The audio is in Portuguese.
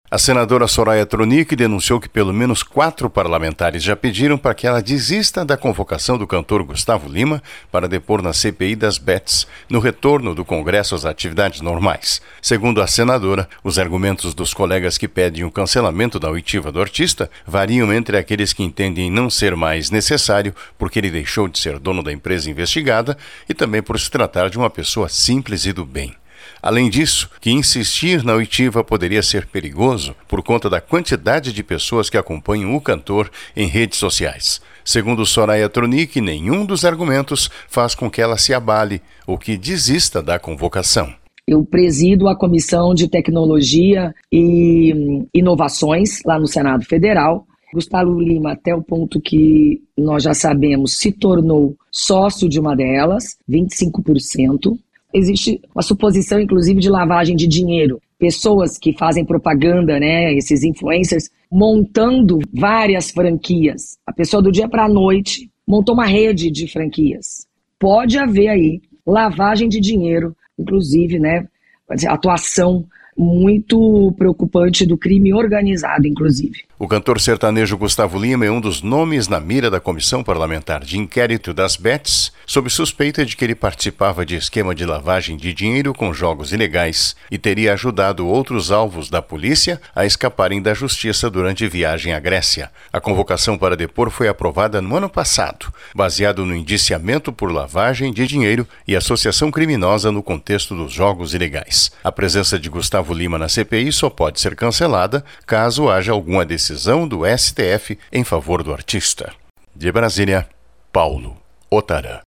A senadora Soraya Tronic denunciou que pelo menos 4 parlamentares já pediram para que ela desista da convocação do cantor Gustavo Lima para depor na CPI das bets no retorno do Congresso às atividades normais. Segundo a senadora, os argumentos dos colegas que pedem o cancelamento da oitiva do artista variam entre aqueles que entendem não ser mais necessário porque ele deixou de ser dono da empresa investigada e também por se tratar de uma pessoa simples e do bem. Além disso, que insistir na oitiva poderia ser perigoso por conta da quantidade de pessoas que acompanham o cantor em redes sociais. Segundo Soraya Tronic, nenhum dos argumentos faz com que ela se abale ou que desista da convocação. Eu presido a Comissão de Tecnologia e Inovações lá no Senado Federal. Gustavo Lima, até o ponto que nós já sabemos, se tornou sócio de uma delas, 25%. Existe uma suposição, inclusive, de lavagem de dinheiro. Pessoas que fazem propaganda, esses influencers, montando várias franquias. A pessoa do dia para a noite montou uma rede de franquias. Pode haver aí lavagem de dinheiro, inclusive, atuação muito preocupante do crime organizado, inclusive. O cantor sertanejo Gustavo Lima é um dos nomes na mira da Comissão Parlamentar de Inquérito das bets, sob suspeita de que ele participava de esquema de lavagem de dinheiro com jogos ilegais e teria ajudado outros alvos da polícia a escaparem da justiça durante viagem à Grécia. A convocação para depor foi aprovada no ano passado, baseado no indiciamento por lavagem de dinheiro e associação criminosa no contexto dos jogos ilegais. A presença de Gustavo Lima na CPI só pode ser cancelada caso haja alguma decisão do STF em favor do artista. De Brasília, Paulo Otara.